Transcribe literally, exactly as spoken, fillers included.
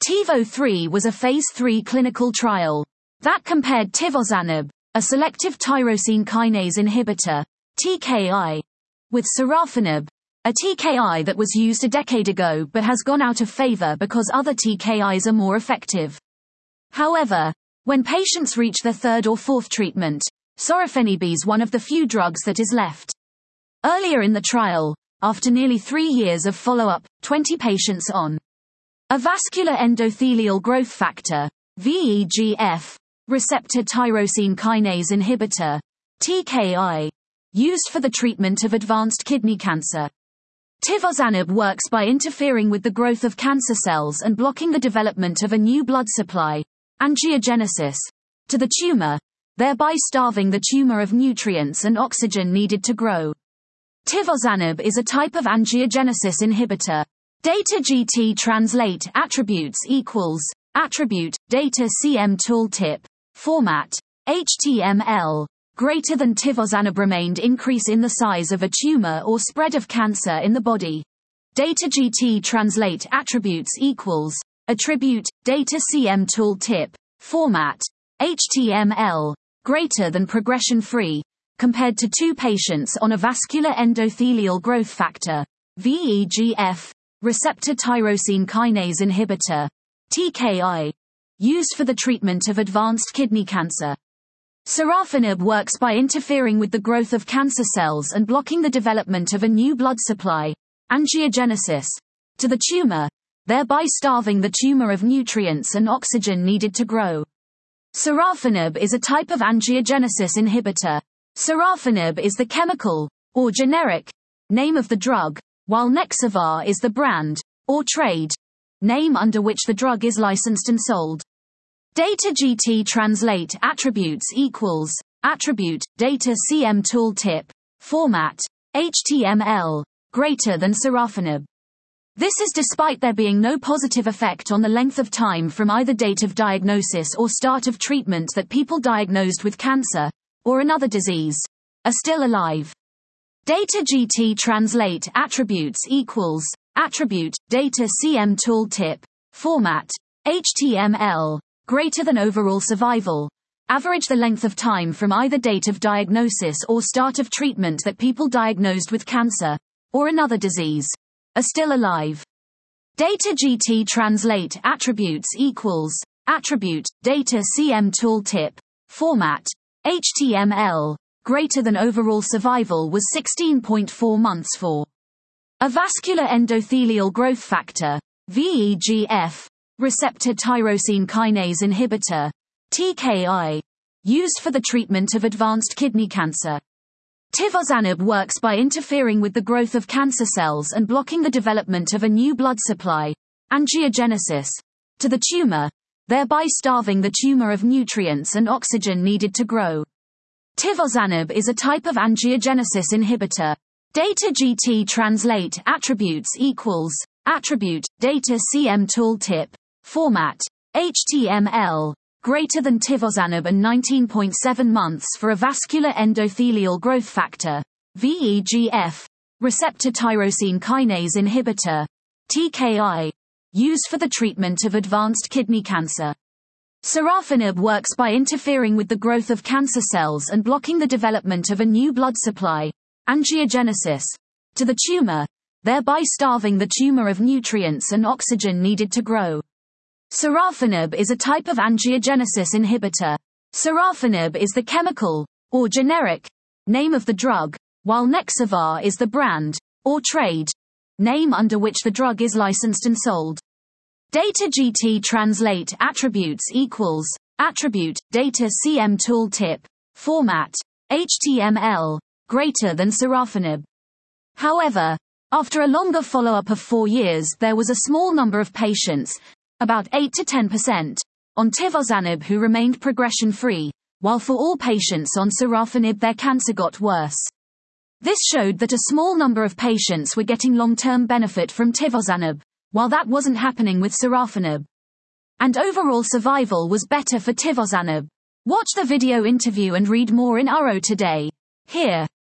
TiVo three was a phase three clinical trial that compared tivozanib, a selective tyrosine kinase inhibitor, T K I, with sorafenib, a T K I that was used a decade ago but has gone out of favor because other T K Is are more effective. However, when patients reach their third or fourth treatment, sorafenib is one of the few drugs that is left. Earlier in the trial, after nearly three years of follow-up, twenty patients on a vascular endothelial growth factor, V E G F, receptor tyrosine kinase inhibitor, T K I, used for the treatment of advanced kidney cancer. Tivozanib works by interfering with the growth of cancer cells and blocking the development of a new blood supply, angiogenesis, to the tumor, thereby starving the tumor of nutrients and oxygen needed to grow. Tivozanib is a type of angiogenesis inhibitor. Data G T translate attributes equals attribute data C M tooltip format H T M L greater than tivozanib remained increase in the size of a tumor or spread of cancer in the body. Data G T translate attributes equals attribute data C M tooltip format H T M L greater than progression free compared to two patients on a vascular endothelial growth factor V E G F receptor tyrosine kinase inhibitor T K I used for the treatment of advanced kidney cancer. Sorafenib works by interfering with the growth of cancer cells and blocking the development of a new blood supply, angiogenesis, to the tumor, thereby starving the tumor of nutrients and oxygen needed to grow. Sorafenib is a type of angiogenesis inhibitor. Sorafenib is the chemical, or generic, name of the drug, while Nexavar is the brand, or trade, name under which the drug is licensed and sold. Data G T translate attributes equals attribute data C M tooltip format H T M L greater than sorafenib. This is despite there being no positive effect on the length of time from either date of diagnosis or start of treatment that people diagnosed with cancer or another disease are still alive. Data G T translate attributes equals attribute data C M tooltip format H T M L greater than overall survival. Average the length of time from either date of diagnosis or start of treatment that people diagnosed with cancer or another disease are still alive. Data G T translate attributes equals attribute data C M tooltip format H T M L greater than overall survival was sixteen point four months for a vascular endothelial growth factor V E G F receptor tyrosine kinase inhibitor T K I used for the treatment of advanced kidney cancer. Tivozanib works by interfering with the growth of cancer cells and blocking the development of a new blood supply, angiogenesis, to the tumor, thereby starving the tumor of nutrients and oxygen needed to grow. Tivozanib is a type of angiogenesis inhibitor. Data G T translate attributes equals attribute data C M tooltip format H T M L greater than tivozanib and nineteen point seven months for a vascular endothelial growth factor V E G F receptor tyrosine kinase inhibitor T K I used for the treatment of advanced kidney cancer. Sorafenib works by interfering with the growth of cancer cells and blocking the development of a new blood supply, angiogenesis, to the tumor, thereby starving the tumor of nutrients and oxygen needed to grow. Sorafenib is a type of angiogenesis inhibitor. Sorafenib is the chemical, or generic, name of the drug, while Nexavar is the brand, or trade, name under which the drug is licensed and sold. Data G T translate attributes equals attribute data C M tooltip format H T M L greater than sorafenib. However, after a longer follow-up of four years, there was a small number of patients, about eight to ten percent, on tivozanib who remained progression-free, while for all patients on sorafenib their cancer got worse. This showed that a small number of patients were getting long-term benefit from tivozanib, while that wasn't happening with sorafenib. And overall survival was better for tivozanib. Watch the video interview and read more in Uro today. Here.